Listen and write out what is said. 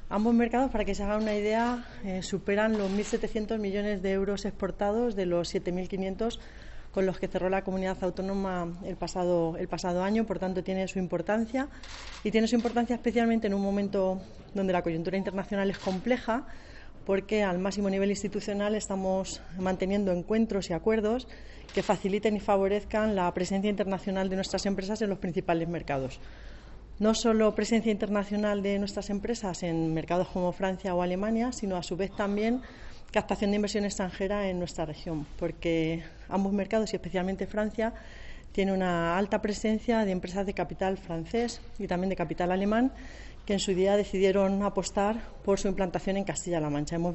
Ambos mercados, para que se hagan una idea, superan los 1.700 millones de euros exportados de los 7.500 con los que cerró la comunidad autónoma el pasado año. Por tanto, tiene su importancia, y tiene su importancia especialmente en un momento donde la coyuntura internacional es compleja, porque al máximo nivel institucional estamos manteniendo encuentros y acuerdos que faciliten y favorezcan la presencia internacional de nuestras empresas en los principales mercados. No solo presencia internacional de nuestras empresas en mercados como Francia o Alemania, sino a su vez también captación de inversión extranjera en nuestra región, porque ambos mercados, y especialmente Francia, tiene una alta presencia de empresas de capital francés y también de capital alemán que en su día decidieron apostar por su implantación en Castilla-La Mancha. Hemos